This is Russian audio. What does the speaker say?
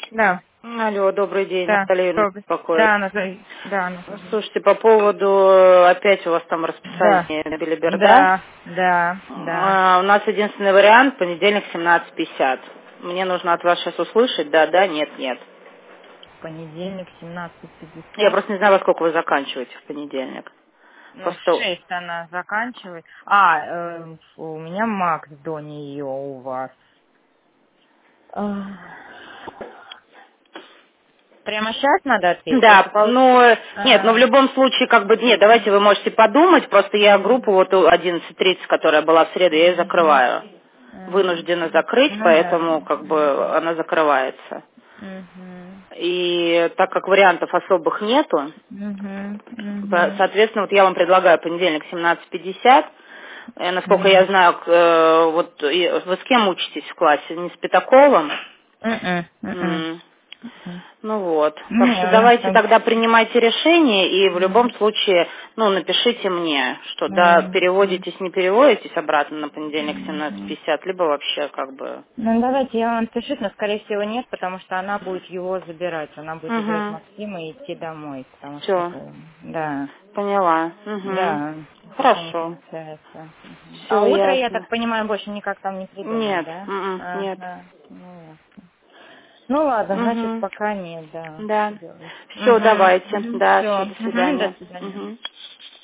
Да, Алло, добрый день, да, Наталья Юрьевна добрый. беспокоит. Да, Наталья. Да, Наталья. Слушайте, по поводу, опять у вас там Да, расписание Белиберда. да, да, да. У нас единственный вариант, понедельник 17:50. Мне нужно от вас сейчас услышать, да, да, нет, нет. Понедельник, Я 17:50. просто не знаю, во сколько вы заканчиваете в понедельник. Ну, в Просто, 6 она заканчивает. У меня Макс до нее у вас. А, Прямо сейчас надо ответить? Это да, получится. нет, в любом случае, нет, давайте вы можете подумать, просто я группу вот 11:30, которая была в среду, я ее закрываю. Вынуждена закрыть, Ну да. поэтому она закрывается. Мгм. И так как вариантов особых нету, Мгм. Мгм. соответственно, вот я вам предлагаю понедельник 17:50. Насколько я Мгм. знаю, вы с кем учитесь в классе? Не с Пятаковым? Мгм. Мгм. М. Мгм. Ну вот. Так Не, что у нас давайте там. тогда принимайте решение и в любом Мгм. случае, напишите мне, что да, Мгм. переводитесь, не переводитесь обратно на понедельник Мгм. 17:50, либо вообще Ну, давайте я вам пишу, но, скорее всего, нет, потому что она будет его забирать. Она будет забирать Угу. Максима и идти домой, потому что Все, это, да, поняла. Угу. да, так не Хорошо. получается. Мгм. А Все утро, я ясно. так понимаю, больше никак там не придумать, Нет, да? нет. Ага, ну ясно. Ну ладно, значит, Угу. пока нет, да. Да. Делай. Все, Угу, давайте. угу, Да, все, все, до угу, до свидания. свидания. Угу.